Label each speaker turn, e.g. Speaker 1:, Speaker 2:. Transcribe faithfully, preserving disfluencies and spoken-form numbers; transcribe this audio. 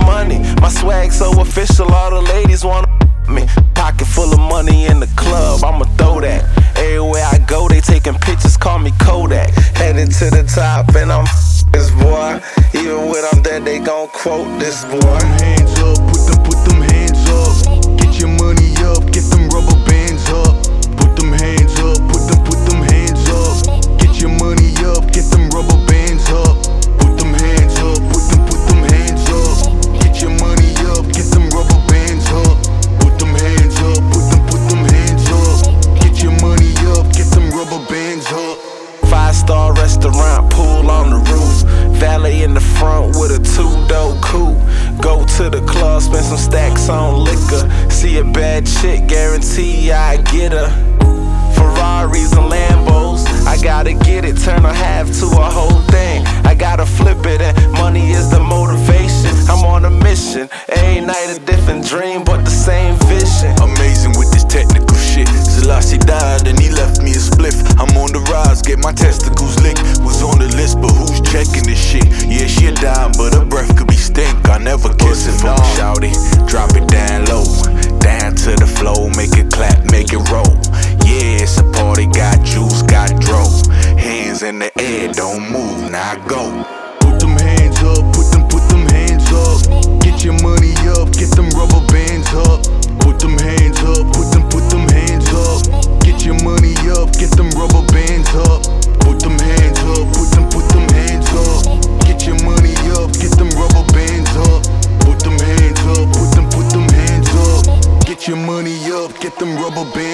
Speaker 1: money. My swag so official, all the ladies wanna me. Pocket full of money in the club, I'ma throw that. Everywhere I go, they taking pictures, call me Kodak. Headed to the top, and I'm this boy. Even when I'm dead, they gon' quote this boy.
Speaker 2: Hands up, put them, put them hands up. Get your money up, get them rubber bands up. Put them hands up, put them, put them hands up. Get your money up, get them rubber bands up. Put them hands up, put them, put them hands up. Get your money up, get them rubber bands up. Put them hands up, put them, put them hands up. Get your money up, get them rubber bands up.
Speaker 1: Five-star restaurant, pool on the roof. Valet in the front with a two-door coupe. Go to the club, spend some stacks on liquor. See a bad chick, guarantee I get her. Ferraris and Lambos, I gotta get it. Turn a half to a whole thing, I gotta flip it. And money is the motivation, I'm on a mission. Every night a different dream, but the same vision.
Speaker 2: Amazing with this technical shit. Selassie died and he left me a spliff. I'm on the rise, get my testicles licked. Was on the list, but who's checking this shit? Yeah, she a dime, but her breath could be stink. I never kiss it from shouty. Drop it down low, down to the flow, make it clap, make it roll. Yeah, it's a party, got juice, got dro. Hands in the air, don't move, now go. Put them hands up, put them, put them hands up. Get your money up, get them rubber bands up. Put them hands up, put them, put them hands up. Get your money up, get them rubber bands up. Put them hands up, put them, put them hands up. Get your money up, get them rubber bands up. Put them hands up, put them, put them hands up. Get your money up, get them rubber bands up.